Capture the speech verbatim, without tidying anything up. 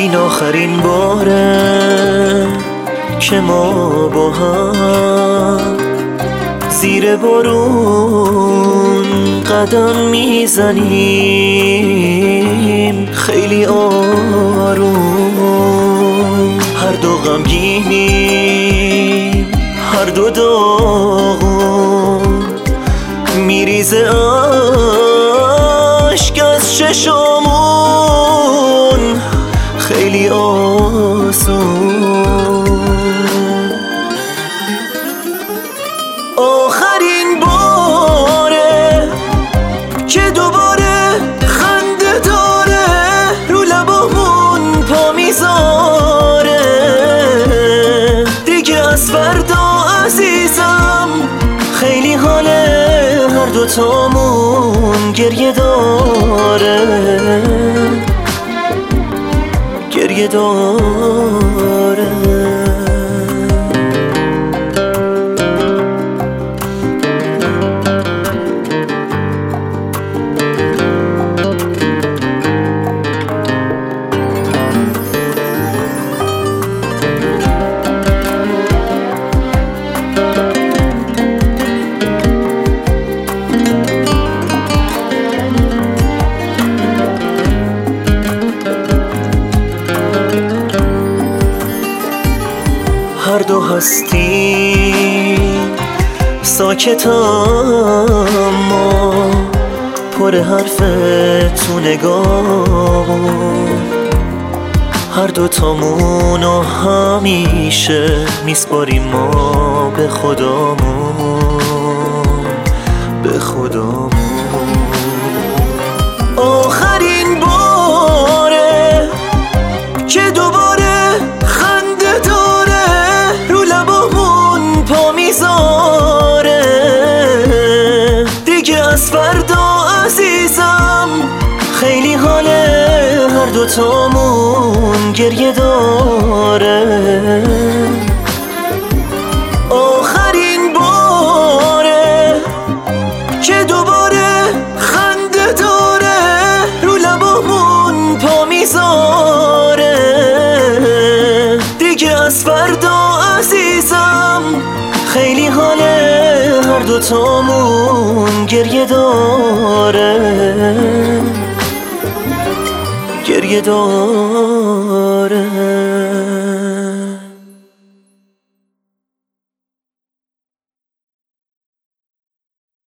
این آخرین باره که ما با هم زیر بارون قدم میزنیم، خیلی آروم. هر دو غمگینیم، هر دو داغون، میریزه اشک از چشامون، خیلی آسون. آخرین باره که دوباره خنده داره رو لبامون پا میذاره، دیگه از فردا عزیزم خیلی حاله هر دوتامون گریه داره، گریه داره. هر دو هستیم ساکت اما پر حرف تو نگاهمون، هر دو تامونو همیشه میسپاریم ما به خدامون، به خدامون. آخرین باره که دوباره خنده داره رو لبامون پا میذاره، دیگه از فردا عزیزم خیلی حاله هر دوتامون گریه داره. آخرین باره که دوباره خنده داره رو لبامون پا میذاره، دیگه از فردا عزیزم خیلی حاله هر دوتامون گریه داره، گریه داره.